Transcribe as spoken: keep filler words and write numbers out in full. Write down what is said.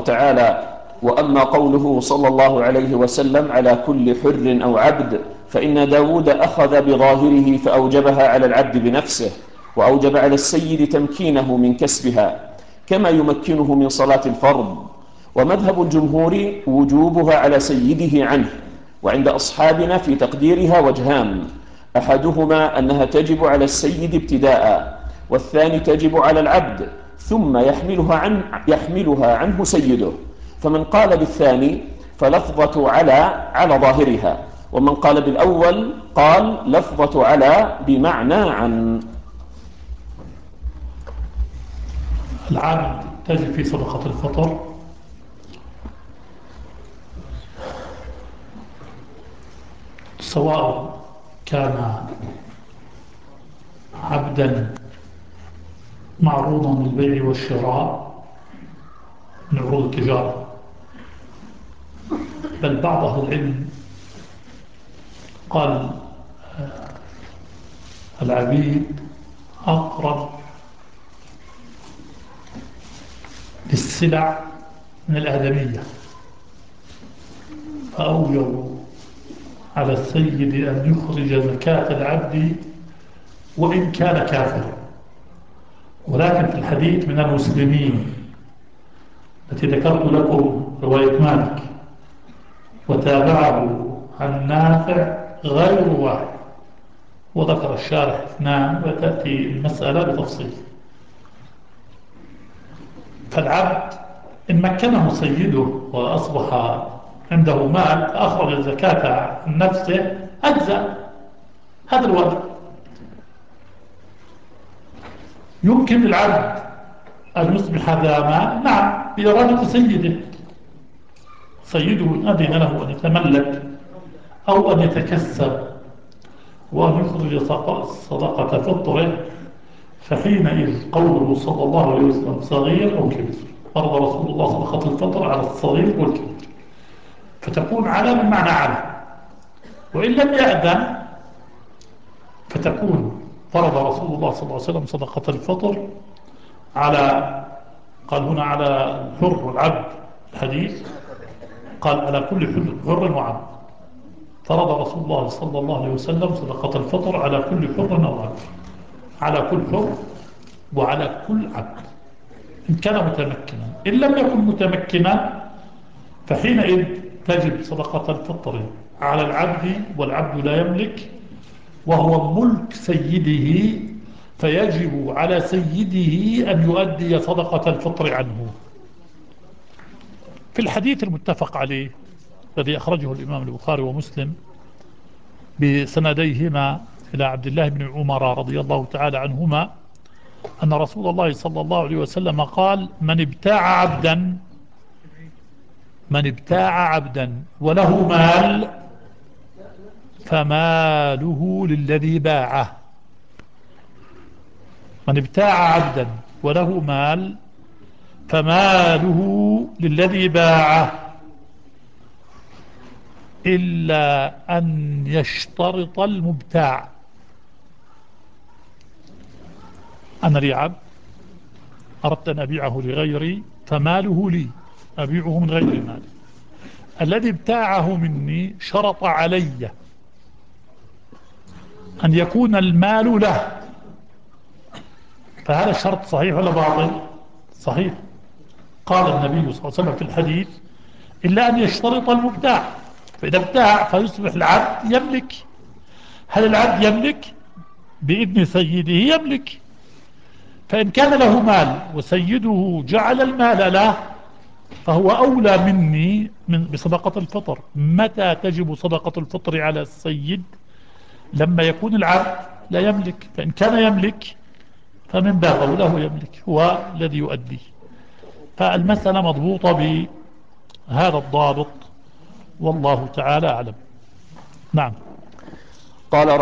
تعالى: وأما قوله صلى الله عليه وسلم على كل حر أو عبد، فإن داود أخذ بظاهره فأوجبها على العبد بنفسه، وأوجب على السيد تمكينه من كسبها كما يمكنه من صلاة الفرض. ومذهب الجمهور وجوبها على سيده عنه. وعند أصحابنا في تقديرها وجهان: أحدهما أنها تجب على السيد ابتداء، والثاني تجب على العبد ثم يحملها, عن يحملها عنه سيده. فمن قال بالثاني فلفظة على على ظاهرها، ومن قال بالأول قال لفظة على بمعنى عن. العبد تجب في صدقة الفطر سواء كان عبدا معروضا للبيع والشراء من عروض التجارة، بل بعض أهل العلم قال العبيد أقرب للسلع من الآدمية، فأوجبوا على السيد أن يخرج زكاة العبد وإن كان كافرا. ولكن في الحديث من المسلمين التي ذكرت لكم رواية مالك وتابعه عن نافع غير واحد، وذكر الشارح اثنان وتأتي المسألة بتفصيل. فالعبد إن مكنه سيده وأصبح عنده مال فأخرج الزكاة عن نفسه أجزاء، هذا الوجه. يمكن للعبد أن يصبح ذا مال، نعم، بإرادة سيده. سيده أذن له أن يتملك أو أن يتكسب وأن يخرج صدقة فطره، فحينئذ قوله صلى الله عليه وسلم صغير أو كبير، فرض رسول الله صدقة الفطر على الصغير والكبير، فتكون على بمعنى على. وإن لم يأذن فتكون فرض رسول الله صلى الله عليه وسلم صدقة الفطر على، قال هنا على الحر والعبد، الحديث قال على كل حر وعبد. فرض رسول الله صلى الله عليه وسلم صدقة الفطر على كل حر وعبد، على كل حر وعلى كل عبد إن كان متمكنا. إن لم يكن متمكنا فحينئذ تجب صدقة الفطر على العبد، والعبد لا يملك وهو ملك سيده، فيجب على سيده أن يؤدي صدقة الفطر عنه. في الحديث المتفق عليه الذي أخرجه الإمام البخاري ومسلم بسنديهما إلى عبد الله بن عمر رضي الله تعالى عنهما أن رسول الله صلى الله عليه وسلم قال: من ابتاع عبدا من ابتاع عبدا وله مال فماله للذي باعه. من ابتاع عبدا وله مال فماله للذي باعه، إلا أن يشترط المبتاع. أنا لي عبد أردت أن أبيعه لغيري فماله لي، أبيعه من غير مالي. الذي ابتاعه مني شرط علي أن يكون المال له، فهذا الشرط صحيح ولا باطل؟ صحيح. قال النبي صلى الله عليه وسلم في الحديث: إلا أن يشترط المبتاع. فإذا ابتاع فيصبح العبد يملك. هل العبد يملك؟ بإذن سيده يملك. فإن كان له مال وسيده جعل المال له فهو أولى مني من بصدقة الفطر. متى تجب صدقة الفطر على السيد؟ لما يكون العبد لا يملك. فإن كان يملك فمن باب أولى هو يملك، هو الذي يؤدي. فالمسألة مضبوطة بهذا الضابط، والله تعالى أعلم. نعم. قال